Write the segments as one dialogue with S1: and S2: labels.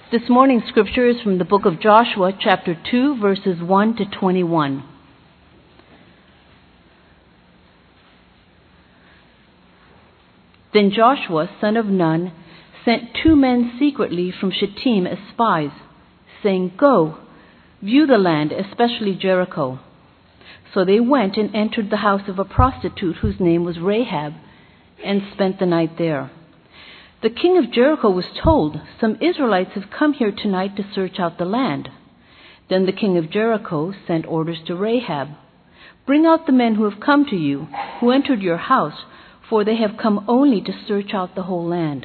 S1: This morning's scripture is from the book of Joshua, chapter 2, verses 1 to 21. Then Joshua, son of Nun, sent 2 men secretly from Shittim as spies, saying, "Go, view the land, especially Jericho." So they went and entered the house of a prostitute whose name was Rahab, and spent the night there. The king of Jericho was told, "Some Israelites have come here tonight to search out the land." Then the king of Jericho sent orders to Rahab, "Bring out the men who have come to you, who entered your house, for they have come only to search out the whole land."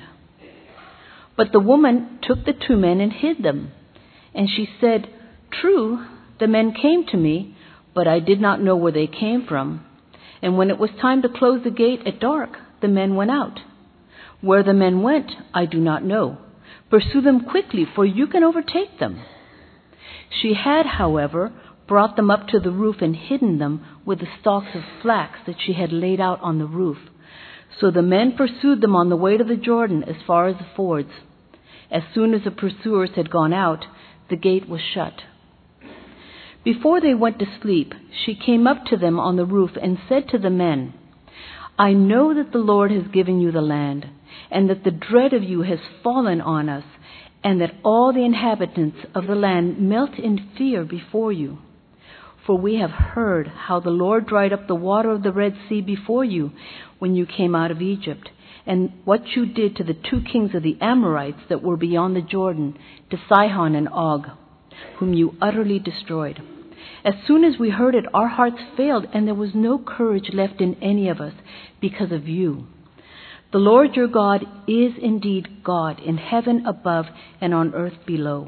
S1: But the woman took the 2 men and hid them. And she said, "True, the men came to me, but I did not know where they came from. And when it was time to close the gate at dark, the men went out. Where the men went, I do not know. Pursue them quickly, for you can overtake them." She had, however, brought them up to the roof and hidden them with the stalks of flax that she had laid out on the roof. So the men pursued them on the way to the Jordan as far as the fords. As soon as the pursuers had gone out, the gate was shut. Before they went to sleep, she came up to them on the roof and said to the men, "I know that the Lord has given you the land, and that the dread of you has fallen on us, and that all the inhabitants of the land melt in fear before you. For we have heard how the Lord dried up the water of the Red Sea before you when you came out of Egypt, and what you did to the 2 kings of the Amorites that were beyond the Jordan, to Sihon and Og, whom you utterly destroyed. As soon as we heard it, our hearts failed, and there was no courage left in any of us because of you. The Lord your God is indeed God in heaven above and on earth below.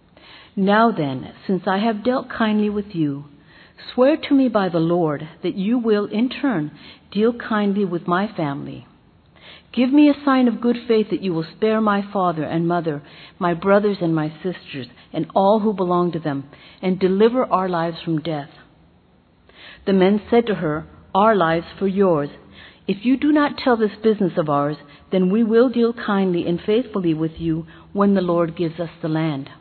S1: Now then, since I have dealt kindly with you, swear to me by the Lord that you will in turn deal kindly with my family. Give me a sign of good faith that you will spare my father and mother, my brothers and my sisters, and all who belong to them, and deliver our lives from death." The men said to her, "Our lives for yours. If you do not tell this business of ours, then we will deal kindly and faithfully with you when the Lord gives us the land."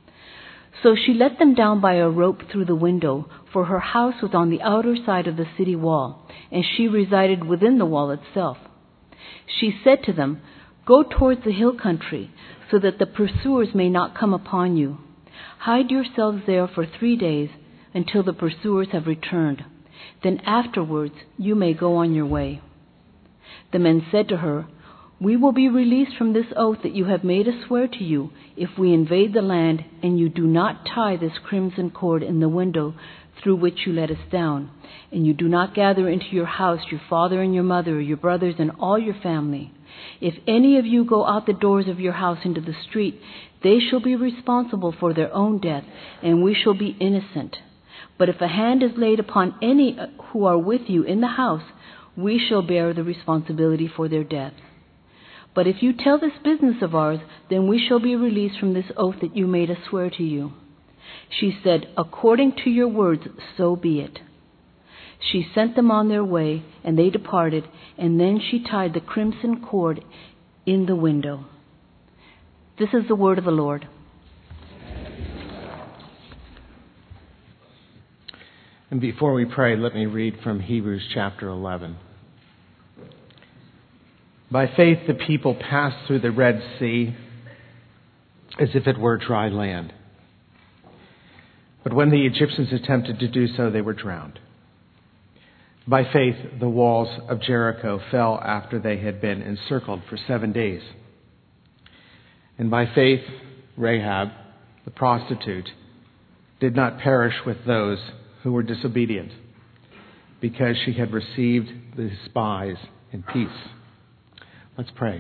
S1: So she let them down by a rope through the window, for her house was on the outer side of the city wall, and she resided within the wall itself. She said to them, "Go towards the hill country, so that the pursuers may not come upon you. Hide yourselves there for 3 days until the pursuers have returned. Then afterwards you may go on your way." The men said to her, "We will be released from this oath that you have made us swear to you if we invade the land and you do not tie this crimson cord in the window through which you let us down, and you do not gather into your house your father and your mother, your brothers and all your family. If any of you go out the doors of your house into the street, they shall be responsible for their own death, and we shall be innocent. But if a hand is laid upon any who are with you in the house, we shall bear the responsibility for their death. But if you tell this business of ours, then we shall be released from this oath that you made us swear to you." She said, "According to your words, so be it." She sent them on their way, and they departed, and then she tied the crimson cord in the window. This is the word of the Lord.
S2: And before we pray, let me read from Hebrews chapter 11. By faith, the people passed through the Red Sea as if it were dry land. But when the Egyptians attempted to do so, they were drowned. By faith, the walls of Jericho fell after they had been encircled for 7 days. And by faith, Rahab, the prostitute, did not perish with those who were disobedient, because she had received the spies in peace. Let's pray.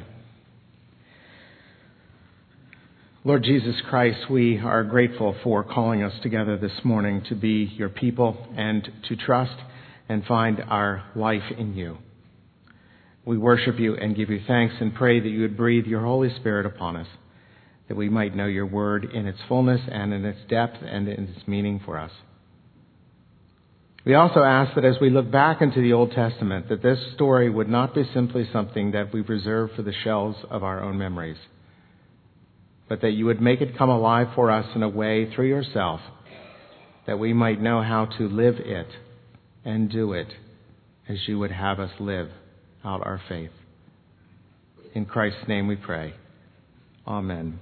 S2: Lord Jesus Christ, we are grateful for calling us together this morning to be your people and to trust and find our life in you. We worship you and give you thanks and pray that you would breathe your Holy Spirit upon us, that we might know your word in its fullness and in its depth and in its meaning for us. We also ask that as we look back into the Old Testament, that this story would not be simply something that we reserve for the shelves of our own memories, but that you would make it come alive for us in a way through yourself that we might know how to live it and do it as you would have us live out our faith. In Christ's name we pray. Amen.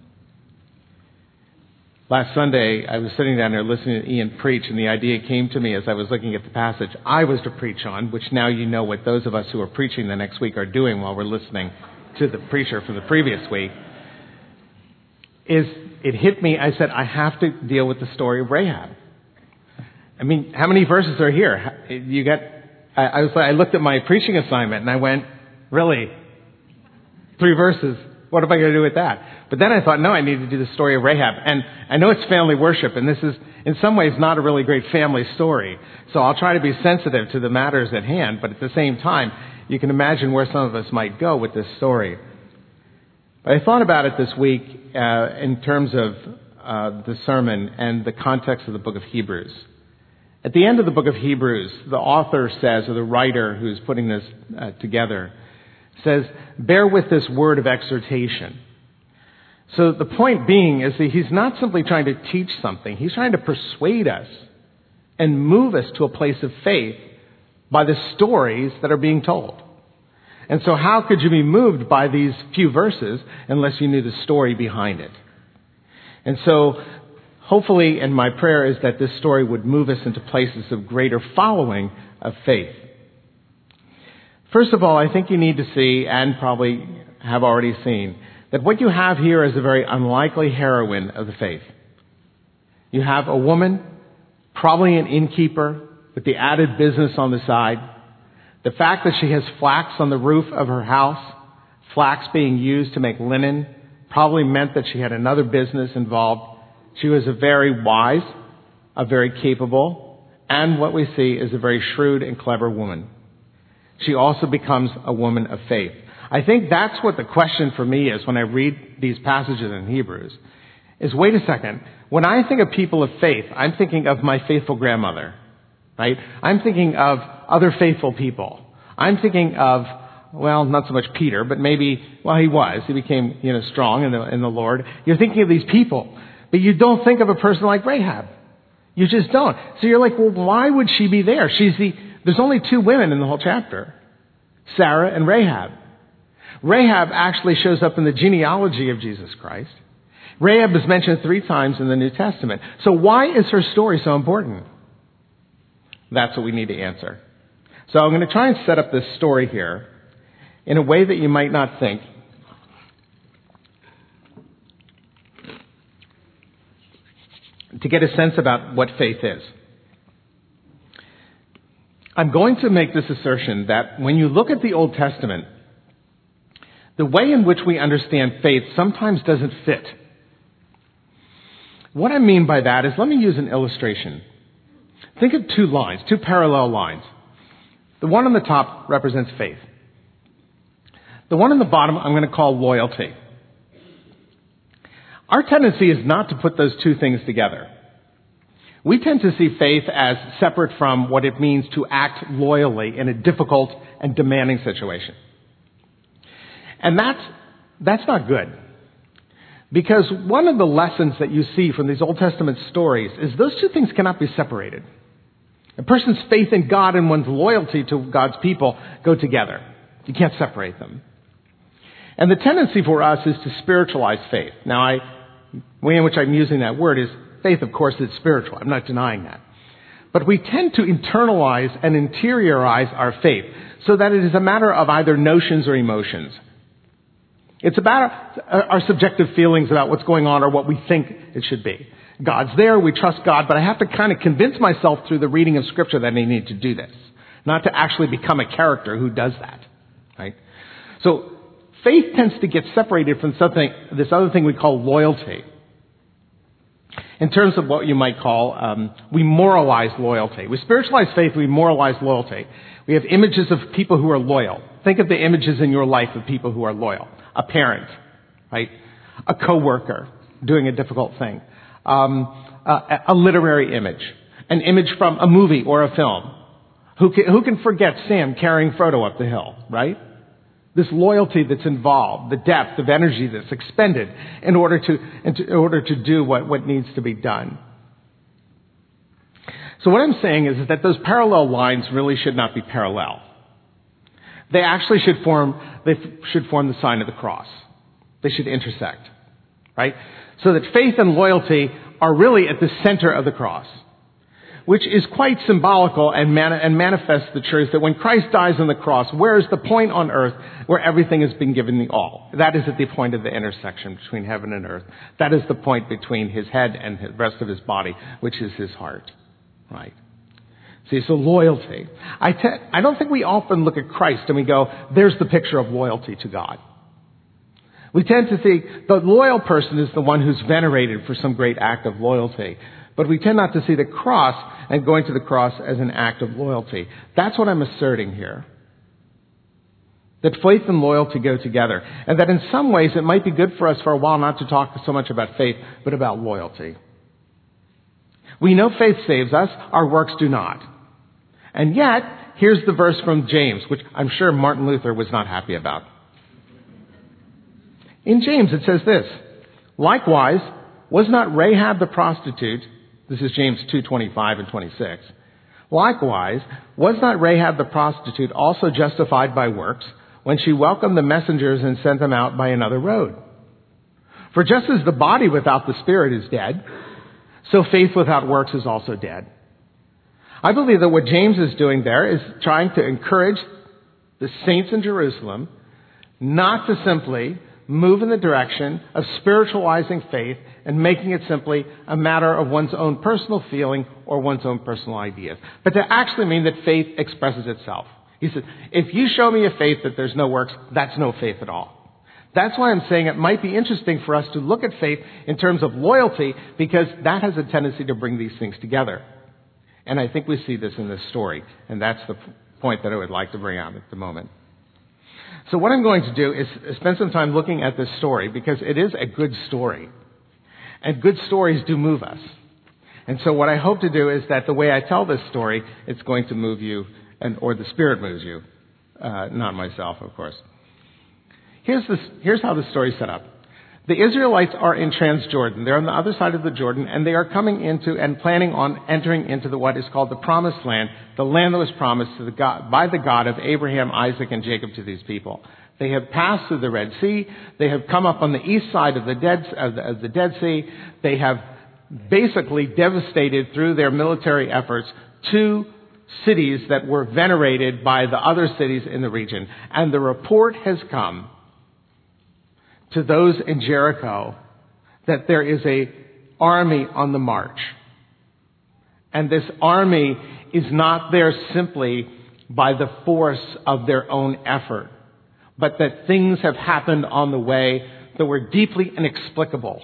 S2: Last Sunday, I was sitting down there listening to Ian preach, and the idea came to me as I was looking at the passage I was to preach on, which now you know what those of us who are preaching the next week are doing while we're listening to the preacher from the previous week. It hit me, I said, I have to deal with the story of Rahab. I mean, how many verses are here? I looked at my preaching assignment and I went, really? 3 verses? What am I going to do with that? But then I thought, no, I need to do the story of Rahab. And I know it's family worship, and this is, in some ways, not a really great family story. So I'll try to be sensitive to the matters at hand, but at the same time, you can imagine where some of us might go with this story. But I thought about it this week in terms of the sermon and the context of the book of Hebrews. At the end of the book of Hebrews, the author says, or the writer who's putting this together, says, bear with this word of exhortation. So the point being is that he's not simply trying to teach something. He's trying to persuade us and move us to a place of faith by the stories that are being told. And so how could you be moved by these few verses unless you knew the story behind it? And so hopefully, and my prayer is that this story would move us into places of greater following of faith. First of all, I think you need to see, and probably have already seen, that what you have here is a very unlikely heroine of the faith. You have a woman, probably an innkeeper, with the added business on the side. The fact that she has flax on the roof of her house, flax being used to make linen, probably meant that she had another business involved. She was a very wise, a very capable, and what we see is a very shrewd and clever woman. She also becomes a woman of faith. I think that's what the question for me is when I read these passages in Hebrews, is wait a second. When I think of people of faith, I'm thinking of my faithful grandmother, right? I'm thinking of other faithful people. I'm thinking of, well, not so much Peter, but maybe, well, he was. He became, strong in the Lord. You're thinking of these people, but you don't think of a person like Rahab. You just don't. So you're like, well, why would she be there? There's only 2 women in the whole chapter, Sarah and Rahab. Rahab actually shows up in the genealogy of Jesus Christ. Rahab is mentioned 3 times in the New Testament. So why is her story so important? That's what we need to answer. So I'm going to try and set up this story here in a way that you might not think. To get a sense about what faith is. I'm going to make this assertion that when you look at the Old Testament, the way in which we understand faith sometimes doesn't fit. What I mean by that is, let me use an illustration. Think of 2 lines, 2 parallel lines. The one on the top represents faith. The one on the bottom I'm going to call loyalty. Our tendency is not to put those 2 things together. We tend to see faith as separate from what it means to act loyally in a difficult and demanding situation. And that's not good. Because one of the lessons that you see from these Old Testament stories is those 2 things cannot be separated. A person's faith in God and one's loyalty to God's people go together. You can't separate them. And the tendency for us is to spiritualize faith. Now, the way in which I'm using that word is faith, of course, is spiritual. I'm not denying that. But we tend to internalize and interiorize our faith so that it is a matter of either notions or emotions. It's about our subjective feelings about what's going on or what we think it should be. God's there, we trust God, but I have to kind of convince myself through the reading of Scripture that I need to do this, not to actually become a character who does that, right? So faith tends to get separated from this other thing we call loyalty. In terms of what you might call, we moralize loyalty. We spiritualize faith, we moralize loyalty. We have images of people who are loyal. Think of the images in your life of people who are loyal. A parent, right? A coworker doing a difficult thing. A literary image. An image from a movie or a film. Who can forget Sam carrying Frodo up the hill, right? this loyalty that's involved, the depth of energy that's expended in order to do what needs to be done. So what I'm saying is that those parallel lines really should not be parallel. They actually should form the sign of the cross. They should intersect, right? So that faith and loyalty are really at the center of the cross, which is quite symbolical and manifests the truth that when Christ dies on the cross, where is the point on earth where everything has been given the all? That is at the point of the intersection between heaven and earth. That is the point between his head and the rest of his body, which is his heart, right? See, so loyalty. I don't think we often look at Christ and we go, there's the picture of loyalty to God. We tend to think the loyal person is the one who's venerated for some great act of loyalty. But we tend not to see the cross and going to the cross as an act of loyalty. That's what I'm asserting here. That faith and loyalty go together. And that in some ways it might be good for us for a while not to talk so much about faith, but about loyalty. We know faith saves us, our works do not. And yet, here's the verse from James, which I'm sure Martin Luther was not happy about. In James it says this, likewise, was not Rahab the prostitute, this is James 2:25 and 26, likewise, was not Rahab the prostitute also justified by works when she welcomed the messengers and sent them out by another road? For just as the body without the spirit is dead, so faith without works is also dead. I believe that what James is doing there is trying to encourage the saints in Jerusalem not to simply move in the direction of spiritualizing faith and making it simply a matter of one's own personal feeling or one's own personal ideas, but to actually mean that faith expresses itself. He said, if you show me a faith that there's no works, that's no faith at all. That's why I'm saying it might be interesting for us to look at faith in terms of loyalty, because that has a tendency to bring these things together. And I think we see this in this story, and that's the point that I would like to bring out at the moment. So what I'm going to do is spend some time looking at this story, because it is a good story. And good stories do move us. And so what I hope to do is that the way I tell this story, it's going to move you, or the Spirit moves you. Not myself, of course. Here's how the story is set up. The Israelites are in Transjordan. They're on the other side of the Jordan, and they are coming into and planning on entering into what is called the Promised Land, the land that was promised by the God of Abraham, Isaac, and Jacob to these people. They have passed through the Red Sea. They have come up on the east side of the Dead Sea. They have basically devastated through their military efforts 2 cities that were venerated by the other cities in the region. And the report has come to those in Jericho that there is an army on the march. And this army is not there simply by the force of their own effort, but that things have happened on the way that were deeply inexplicable,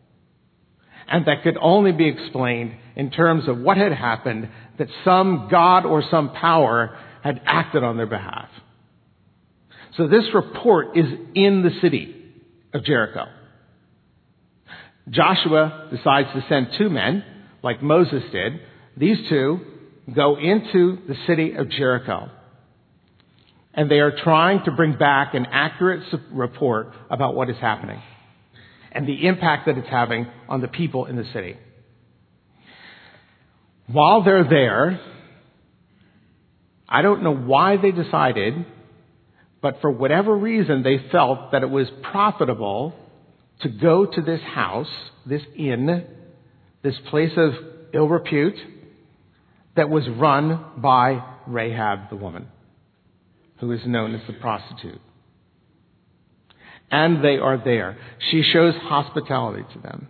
S2: and that could only be explained in terms of what had happened, that some God or some power had acted on their behalf. So this report is in the city of Jericho. Joshua decides to send 2 men, like Moses did. These 2 go into the city of Jericho. And they are trying to bring back an accurate report about what is happening and the impact that it's having on the people in the city. While they're there, I don't know why they decided, but for whatever reason, they felt that it was profitable to go to this house, this inn, this place of ill repute that was run by Rahab the woman, who is known as the prostitute. And they are there. She shows hospitality to them.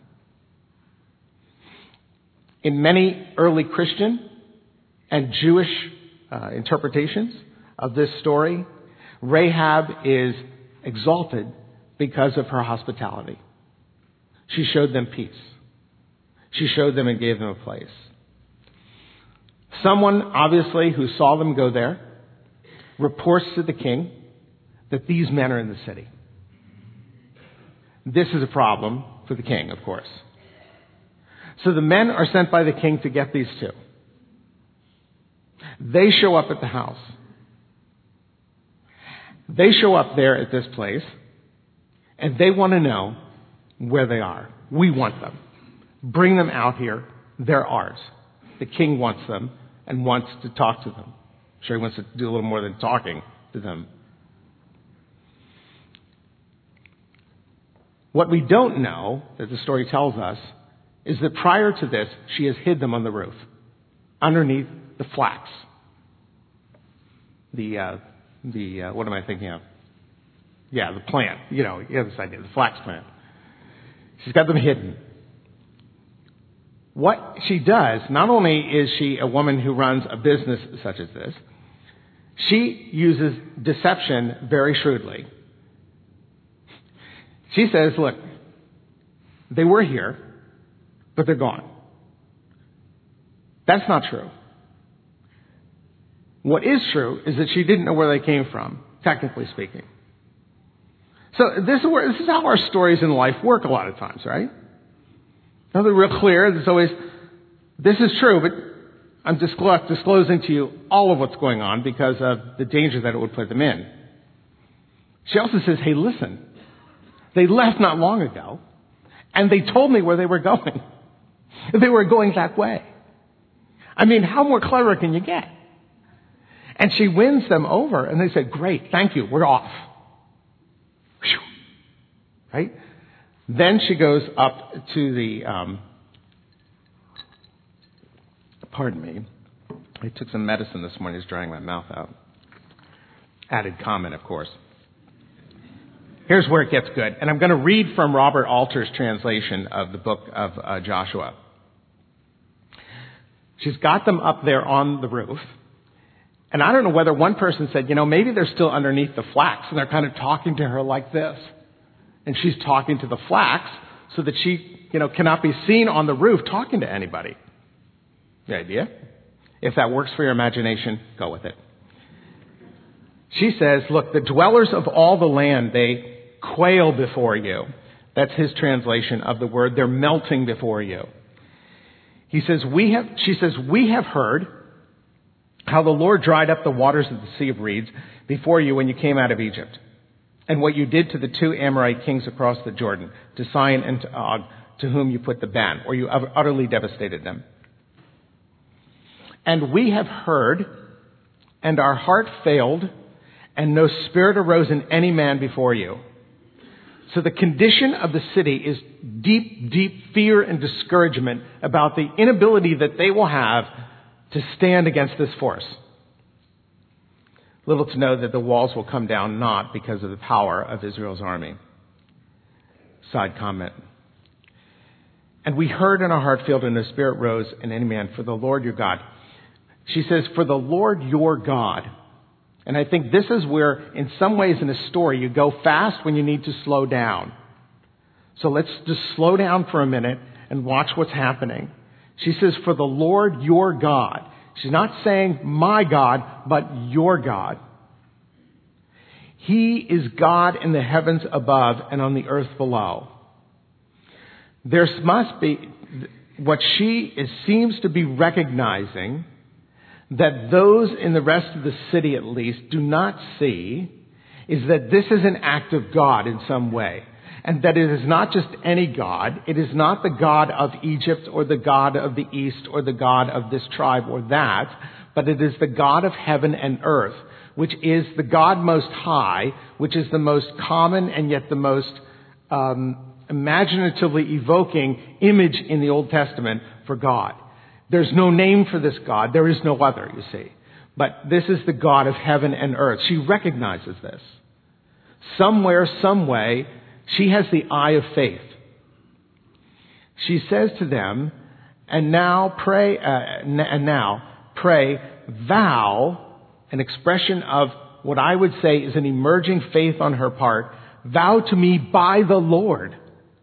S2: In many early Christian and Jewish interpretations of this story, Rahab is exalted because of her hospitality. She showed them peace. She showed them and gave them a place. Someone, obviously, who saw them go there, reports to the king that these men are in the city. This is a problem for the king, of course. So the men are sent by the king to get these 2. They show up at the house. They show up there at this place, and they want to know where they are. We want them. Bring them out here. They're ours. The king wants them and wants to talk to them. I'm sure he wants to do a little more than talking to them. What we don't know, that the story tells us, is that prior to this, she has hid them on the roof, underneath the flax. What am I thinking of? Yeah, the plant. You have this idea, the flax plant. She's got them hidden. What she does, not only is she a woman who runs a business such as this, she uses deception very shrewdly. She says, look, they were here, but they're gone. That's not true. What is true is that she didn't know where they came from, technically speaking. So this is how our stories in life work a lot of times, right? Now they're real clear. There's always, this is true, but I'm disclosing to you all of what's going on because of the danger that it would put them in. She also says, hey, listen, they left not long ago, and they told me where they were going. They were going that way. I mean, how more clever can you get? And she wins them over, and they say, great, thank you, we're off. Whew. Right? Then she goes up to the, pardon me, I took some medicine this morning, it's drying my mouth out. Added comment, of course. Here's where it gets good. And I'm going to read from Robert Alter's translation of the book of Joshua. She's got them up there on the roof. And I don't know whether one person said, maybe they're still underneath the flax and they're kind of talking to her like this. And she's talking to the flax so that she, cannot be seen on the roof talking to anybody. The idea? If that works for your imagination, go with it. She says, look, the dwellers of all the land, they quail before you. That's his translation of the word. They're melting before you. She says, we have heard how the Lord dried up the waters of the Sea of Reeds before you when you came out of Egypt, and what you did to the 2 Amorite kings across the Jordan, to Sihon and to Og, to whom you put the ban, or you utterly devastated them. And we have heard, and our heart failed, and no spirit arose in any man before you. So the condition of the city is deep, deep fear and discouragement about the inability that they will have to stand against this force. Little to know that the walls will come down not because of the power of Israel's army. Side comment. And we heard in our heart failed and no spirit rose in any man for the Lord your God. She says, for the Lord your God. And I think this is where, in some ways in a story, you go fast when you need to slow down. So let's just slow down for a minute and watch what's happening. She says, for the Lord your God. She's not saying my God, but your God. He is God in the heavens above and on the earth below. There must be, what she seems to be recognizing, that those in the rest of the city at least do not see, is that this is an act of God in some way. And that it is not just any God. It is not the God of Egypt or the God of the East or the God of this tribe or that, but it is the God of heaven and earth, which is the God most high, which is the most common and yet the most imaginatively evoking image in the Old Testament for God. There's no name for this God. There is no other, you see. But this is the God of heaven and earth. She recognizes this. Somewhere, some way, she has the eye of faith. She says to them, and now pray, vow, an expression of what I would say is an emerging faith on her part, vow to me by the Lord.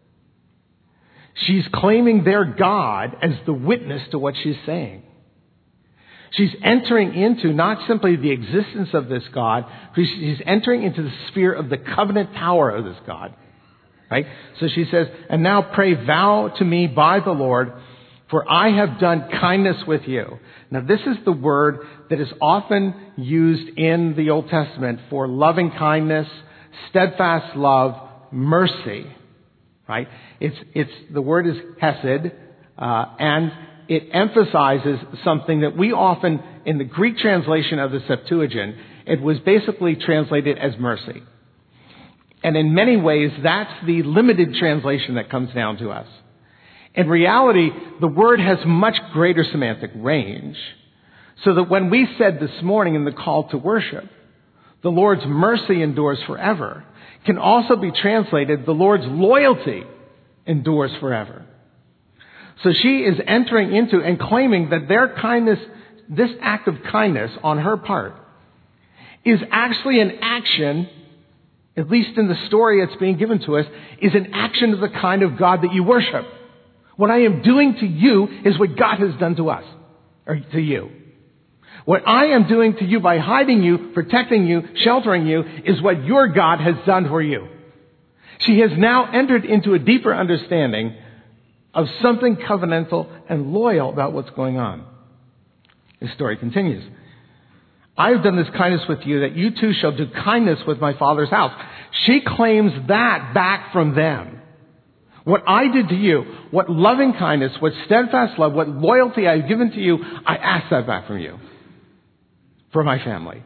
S2: She's claiming their God as the witness to what she's saying. She's entering into not simply the existence of this God, she's entering into the sphere of the covenant power of this God. Right? So she says, and now pray, vow to me by the Lord, For I have done kindness with you. Now this is the word that is often used in the Old Testament for loving kindness, steadfast love, mercy. Right? The word is hesed, and it emphasizes something that we often, in the Greek translation of the Septuagint, it was basically translated as mercy. And in many ways, that's the limited translation that comes down to us. In reality, the word has much greater semantic range, so that when we said this morning in the call to worship, the Lord's mercy endures forever, can also be translated, the Lord's loyalty endures forever. So she is entering into and claiming that their kindness, this act of kindness on her part, is actually an action, at least in the story that's being given to us, is an action of the kind of God that you worship. What I am doing to you is what God has done to us, or to you. What I am doing to you by hiding you, protecting you, sheltering you, is what your God has done for you. She has now entered into a deeper understanding of something covenantal and loyal about what's going on. The story continues. I have done this kindness with you, that you too shall do kindness with my Father's house. She claims that back from them. What I did to you, what loving kindness, what steadfast love, what loyalty I've given to you, I ask that back from you. For my family.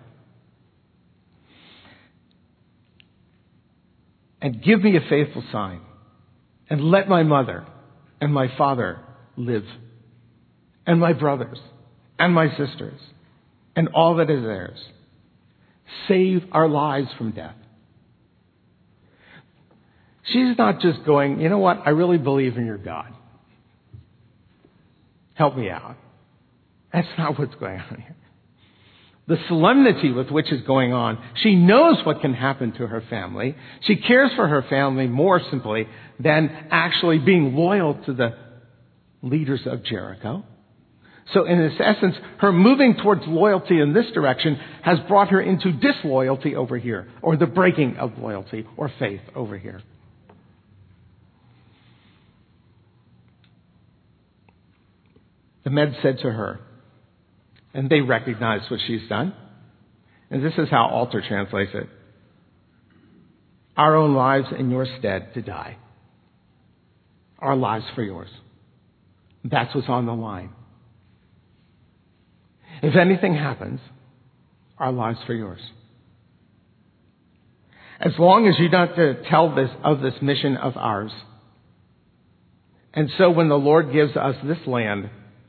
S2: And give me a faithful sign. And let my mother and my father live. And my brothers and my sisters and all that is theirs. Save our lives from death. She's not just going, you know what, I really believe in your God. Help me out. That's not what's going on here. The solemnity with which is going on, she knows what can happen to her family. She cares for her family more simply than actually being loyal to the leaders of Jericho. So in this essence, her moving towards loyalty in this direction has brought her into disloyalty over here, or the breaking of loyalty or faith over here. The men said to her, and they recognize what she's done. And this is how Alter translates it. Our own lives in your stead to die. Our lives for yours. That's what's on the line. If anything happens, our lives for yours. As long as you don't tell this of this mission of ours. And so when the Lord gives us this land,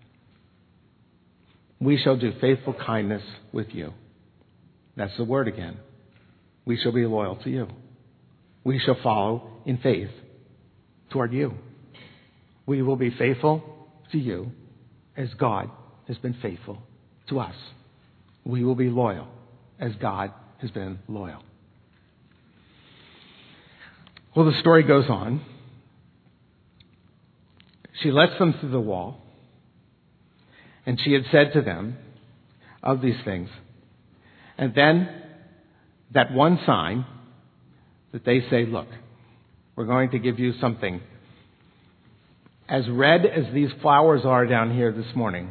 S2: we shall do faithful kindness with you. That's the word again. We shall be loyal to you. We shall follow in faith toward you. We will be faithful to you as God has been faithful to us. We will be loyal as God has been loyal. Well, the story goes on. She lets them through the wall. And she had said to them of these things. And then that one sign that they say, look, we're going to give you something. As red as these flowers are down here this morning,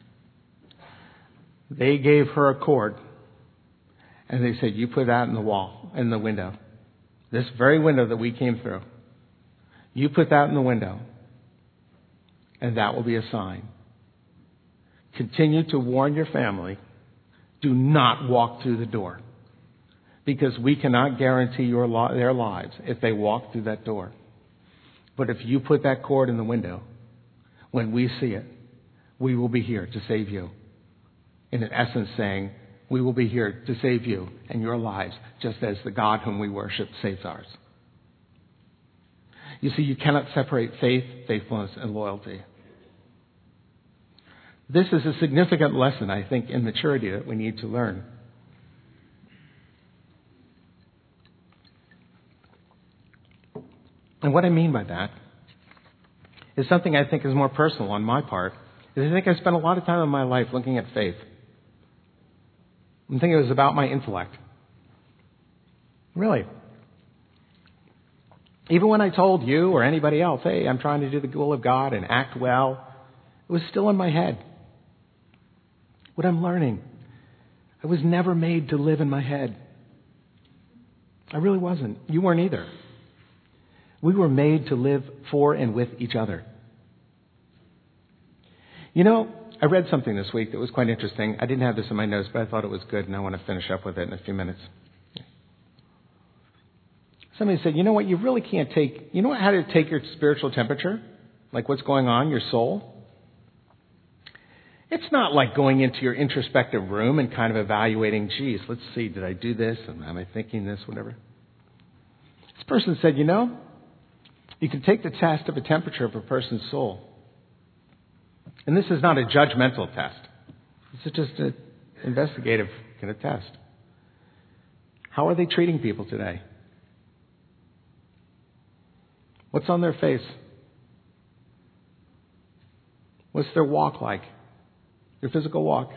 S2: they gave her a cord. And they said, you put that in the wall, in the window. This very window that we came through. You put that in the window. And that will be a sign. Continue to warn your family, do not walk through the door. Because we cannot guarantee their lives if they walk through that door. But if you put that cord in the window, when we see it, we will be here to save you. In essence saying, we will be here to save you and your lives, just as the God whom we worship saves ours. You see, you cannot separate faith, faithfulness, and loyalty. This is a significant lesson, I think, in maturity that we need to learn. And what I mean by that is something I think is more personal on my part. I think I spent a lot of time in my life looking at faith. I think it was about my intellect. Really. Even when I told you or anybody else, hey, I'm trying to do the will of God and act well, It was still in my head. What I'm learning, I was never made to live in my head. I really wasn't. You weren't either. We were made to live for and with each other. You know, I read something this week that was quite interesting. I didn't have this in my notes, but I thought it was good, and I want to finish up with it in a few minutes. Somebody said, you know what, you really can't take, you know how to take your spiritual temperature? Like what's going on, your soul? It's not like going into your introspective room and kind of evaluating, geez, let's see, did I do this? Am I thinking this? Whatever. This person said, you know, you can take the test of a temperature of a person's soul. And this is not a judgmental test. This is just an investigative kind of test. How are they treating people today? What's on their face? What's their walk like? Their physical walk?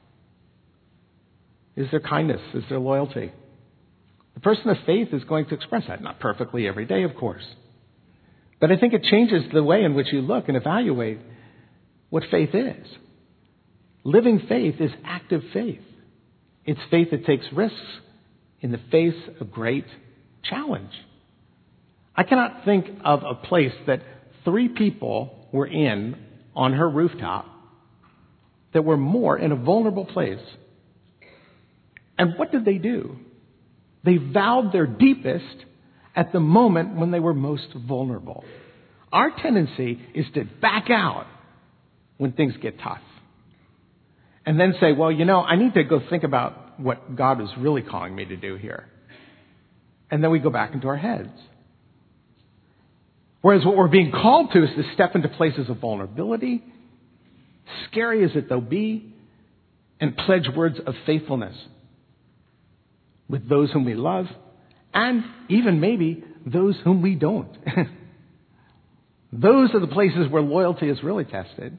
S2: Is there kindness? Is there loyalty? The person of faith is going to express that. Not perfectly every day, of course. But I think it changes the way in which you look and evaluate what faith is. Living faith is active faith. It's faith that takes risks in the face of great challenge. I cannot think of a place that 3 people were in on her rooftop that were more in a vulnerable place. And what did they do? They vowed their deepest at the moment when they were most vulnerable. Our tendency is to back out when things get tough. And then say, well, you know, I need to go think about what God is really calling me to do here. And then we go back into our heads. Whereas what we're being called to is to step into places of vulnerability, scary as it though be, and pledge words of faithfulness with those whom we love, and even maybe those whom we don't. Those are the places where loyalty is really tested.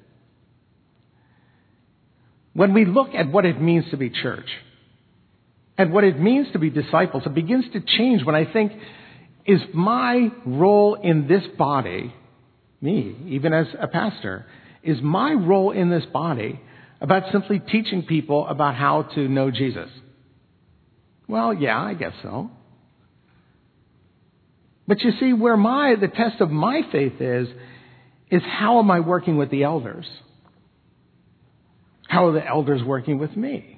S2: When we look at what it means to be church and what it means to be disciples, it begins to change when I think, is my role in this body, me, even as a pastor, is my role in this body about simply teaching people about how to know Jesus? Well, yeah, I guess so. But you see, where the test of my faith is how am I working with the elders? How are the elders working with me?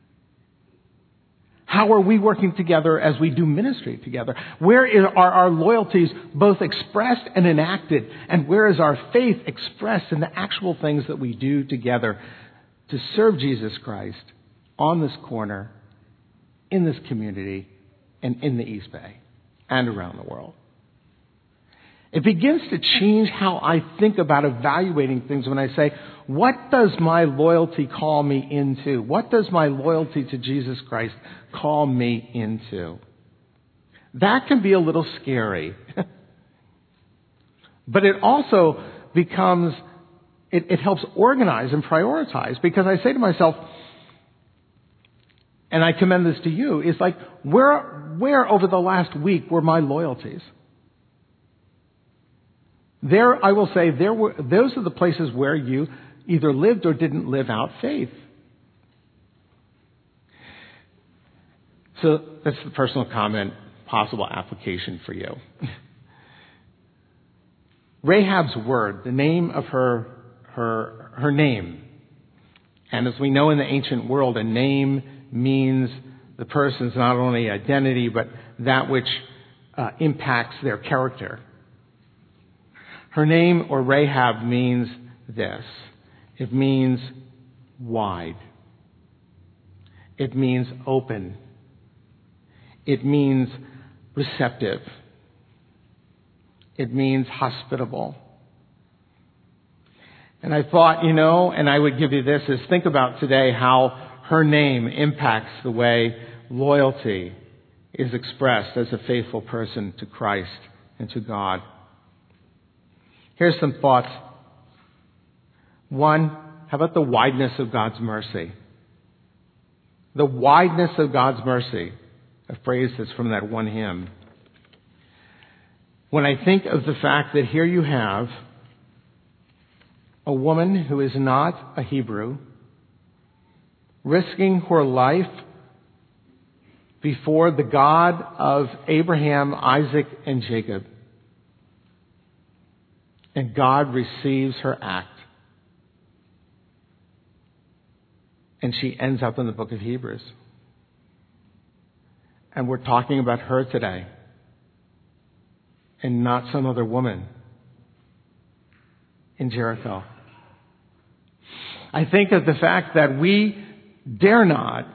S2: How are we working together as we do ministry together? Where are our loyalties both expressed and enacted? And where is our faith expressed in the actual things that we do together to serve Jesus Christ on this corner, in this community, and in the East Bay, and around the world? It begins to change how I think about evaluating things when I say, what does my loyalty call me into? What does my loyalty to Jesus Christ call me into? That can be a little scary. But it also becomes, it helps organize and prioritize, because I say to myself, and I commend this to you, is like, where over the last week were my loyalties? There, I will say, those are the places where you either lived or didn't live out faith. So that's the personal comment, possible application for you. Rahab's word, the name of her name. And as we know in the ancient world, a name means the person's not only identity, but that which impacts their character. Her name, or Rahab, means this. It means wide. It means open. It means receptive. It means hospitable. And I thought, and I would give you this, is think about today how her name impacts the way loyalty is expressed as a faithful person to Christ and to God. Here's some thoughts. One, how about the wideness of God's mercy? The wideness of God's mercy. A phrase that's from that one hymn. When I think of the fact that here you have a woman who is not a Hebrew, risking her life before the God of Abraham, Isaac, and Jacob. And God receives her act. And she ends up in the book of Hebrews. And we're talking about her today. And not some other woman in Jericho. I think of the fact that we dare not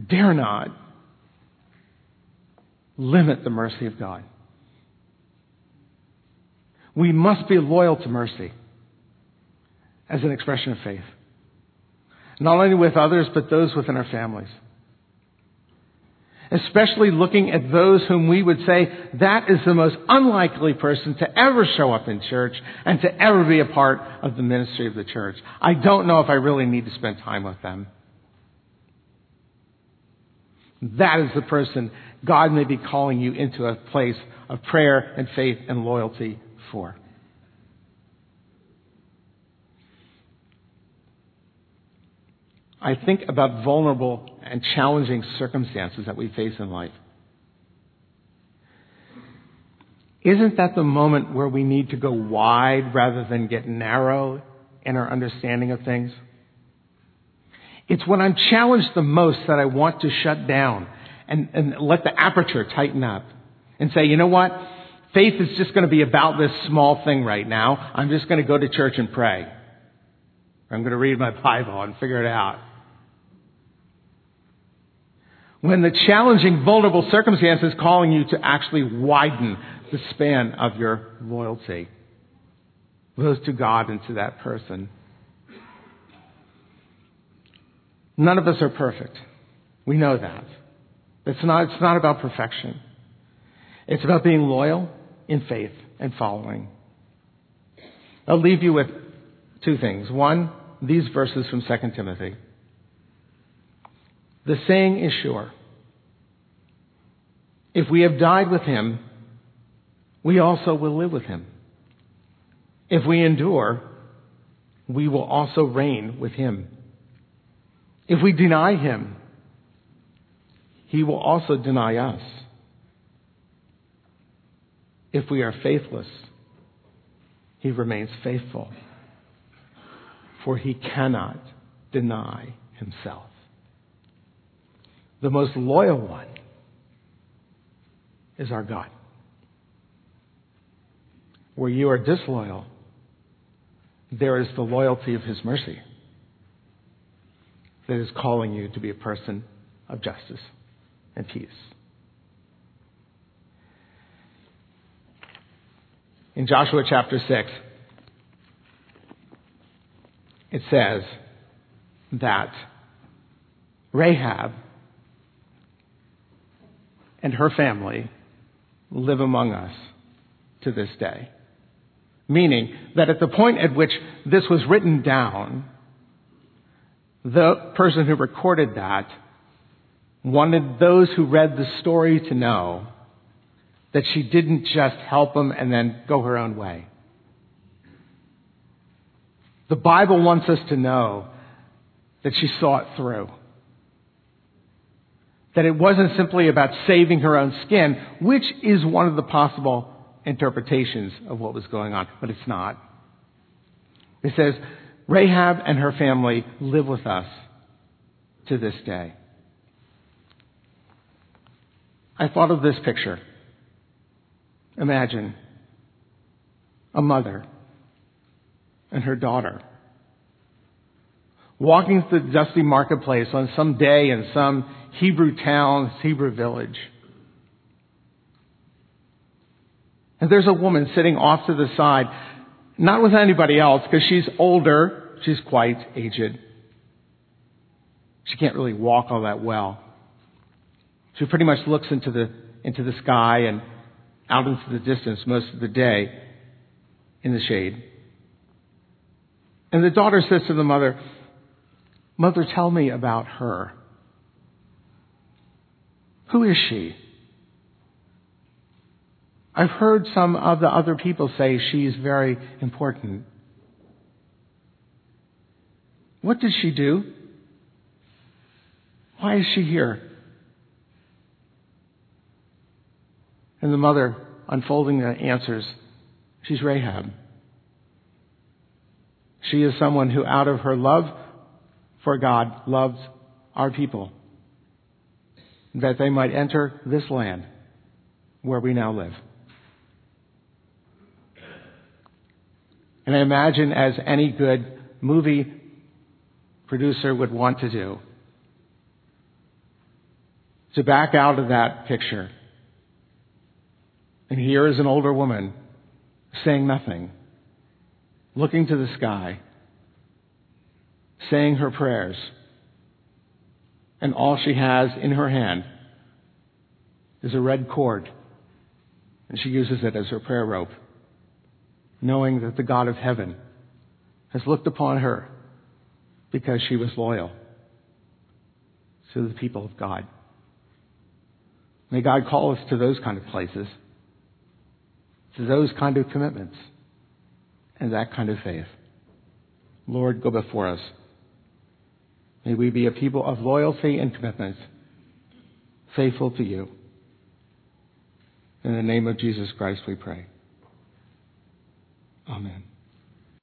S2: limit the mercy of God. We must be loyal to mercy as an expression of faith. Not only with others, but those within our families. Especially looking at those whom we would say, that is the most unlikely person to ever show up in church and to ever be a part of the ministry of the church. I don't know if I really need to spend time with them. That is the person God may be calling you into a place of prayer and faith and loyalty for. I think about vulnerable and challenging circumstances that we face in life. Isn't that the moment where we need to go wide rather than get narrow in our understanding of things? It's when I'm challenged the most that I want to shut down and let the aperture tighten up and say, you know what? Faith is just going to be about this small thing right now. I'm just going to go to church and pray. I'm going to read my Bible and figure it out. When the challenging, vulnerable circumstance is calling you to actually widen the span of your loyalty, both to God and to that person. None of us are perfect. We know that. It's not about perfection. It's about being loyal in faith and following. I'll leave you with two things. One, these verses from 2 Timothy. The saying is sure. If we have died with him, we also will live with him. If we endure, we will also reign with him. If we deny him, he will also deny us. If we are faithless, he remains faithful, for he cannot deny himself. The most loyal one is our God. Where you are disloyal, there is the loyalty of his mercy that is calling you to be a person of justice and peace. In Joshua chapter 6, it says that Rahab and her family live among us to this day. Meaning that at the point at which this was written down, the person who recorded that wanted those who read the story to know that she didn't just help them and then go her own way. The Bible wants us to know that she saw it through. That it wasn't simply about saving her own skin, which is one of the possible interpretations of what was going on, but it's not. It says, Rahab and her family live with us to this day. I thought of this picture. Imagine a mother and her daughter walking through the dusty marketplace on some day in some Hebrew town, Hebrew village. And there's a woman sitting off to the side, not with anybody else, because she's older, she's quite aged. She can't really walk all that well. She pretty much looks into the sky and out into the distance most of the day in the shade. And the daughter says to the mother, "Mother, tell me about her. Who is she? I've heard some of the other people say she's very important. What did she do? Why is she here? And the mother, unfolding the answers, she's Rahab. She is someone who, out of her love for God, loves our people, that they might enter this land where we now live. And I imagine, as any good movie producer would want to do, to back out of that picture. And here is an older woman saying nothing, looking to the sky, saying her prayers, and all she has in her hand is a red cord, and she uses it as her prayer rope, knowing that the God of heaven has looked upon her because she was loyal to the people of God. May God call us to those kind of places, to those kind of commitments, and that kind of faith. Lord, go before us. May we be a people of loyalty and commitment, faithful to you. In the name of Jesus Christ we pray. Amen.